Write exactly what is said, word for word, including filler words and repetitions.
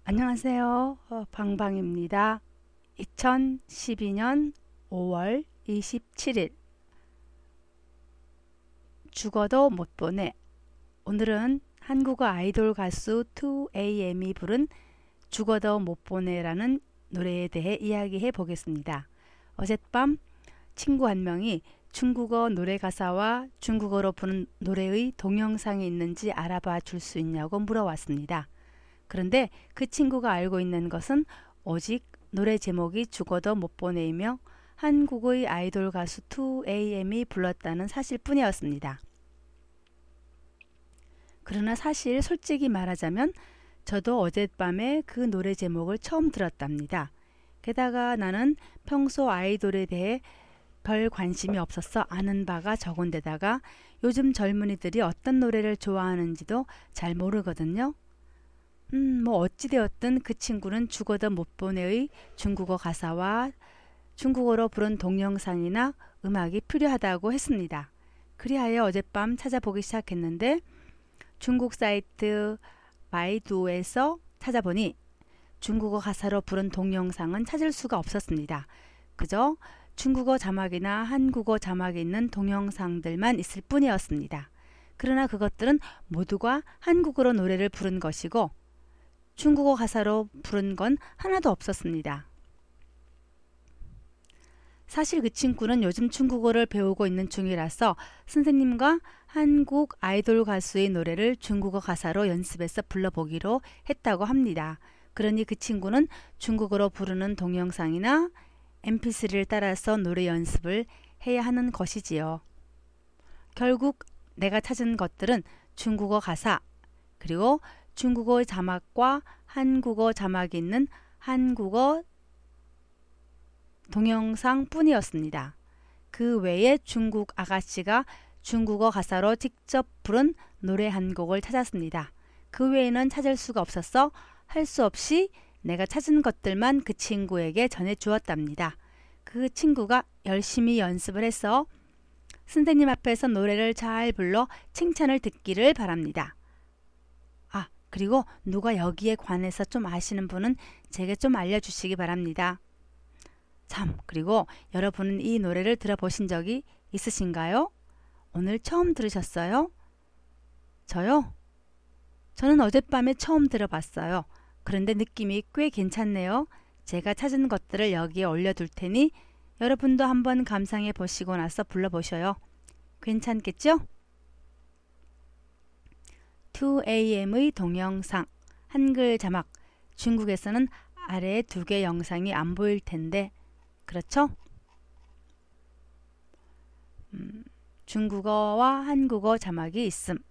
안녕하세요. 어, 방방입니다. 이천십이 년 오월 이십칠일 죽어도 못 보내. 오늘은 한국어 아이돌 가수 투에이엠이 부른 죽어도 못 보내라는 노래에 대해 이야기해 보겠습니다. 어젯밤 친구 한 명이 중국어 노래 가사와 중국어로 부른 노래의 동영상이 있는지 알아봐 줄 수 있냐고 물어왔습니다. 그런데 그 친구가 알고 있는 것은 오직 노래 제목이 죽어도 못 보내이며 한국의 아이돌 가수 투에이엠이 불렀다는 사실뿐이었습니다. 그러나 사실 솔직히 말하자면 저도 어젯밤에 그 노래 제목을 처음 들었답니다. 게다가 나는 평소 아이돌에 대해 별 관심이 없어서 아는 바가 적은 데다가 요즘 젊은이들이 어떤 노래를 좋아하는지도 잘 모르거든요. 음, 뭐 어찌되었든 그 친구는 죽어도 못 보내의 중국어 가사와 중국어로 부른 동영상이나 음악이 필요하다고 했습니다. 그리하여 어젯밤 찾아보기 시작했는데 중국 사이트 바이두에서 찾아보니 중국어 가사로 부른 동영상은 찾을 수가 없었습니다. 그저 중국어 자막이나 한국어 자막이 있는 동영상들만 있을 뿐이었습니다. 그러나 그것들은 모두가 한국어로 노래를 부른 것이고 중국어 가사로 부른 건 하나도 없었습니다. 사실 그 친구는 요즘 중국어를 배우고 있는 중이라서 선생님과 한국 아이돌 가수의 노래를 중국어 가사로 연습해서 불러보기로 했다고 합니다. 그러니 그 친구는 중국어로 부르는 동영상이나 엠피쓰리를 따라서 노래 연습을 해야 하는 것이지요. 결국 내가 찾은 것들은 중국어 가사, 그리고 중국어 자막과 한국어 자막이 있는 한국어 동영상 뿐이었습니다. 그 외에 중국 아가씨가 중국어 가사로 직접 부른 노래 한 곡을 찾았습니다. 그 외에는 찾을 수가 없어서 할 수 없이 내가 찾은 것들만 그 친구에게 전해 주었답니다. 그 친구가 열심히 연습을 해서 선생님 앞에서 노래를 잘 불러 칭찬을 듣기를 바랍니다. 아, 그리고 누가 여기에 관해서 좀 아시는 분은 제게 좀 알려주시기 바랍니다. 참, 그리고 여러분은 이 노래를 들어보신 적이 있으신가요? 오늘 처음 들으셨어요? 저요? 저는 어젯밤에 처음 들어봤어요. 그런데 느낌이 꽤 괜찮네요. 제가 찾은 것들을 여기에 올려둘 테니 여러분도 한번 감상해 보시고 나서 불러보셔요. 괜찮겠죠? 투에이엠의 동영상, 한글 자막, 중국에서는 아래에 두 개 영상이 안 보일 텐데 그렇죠? 음, 중국어와 한국어 자막이 있음.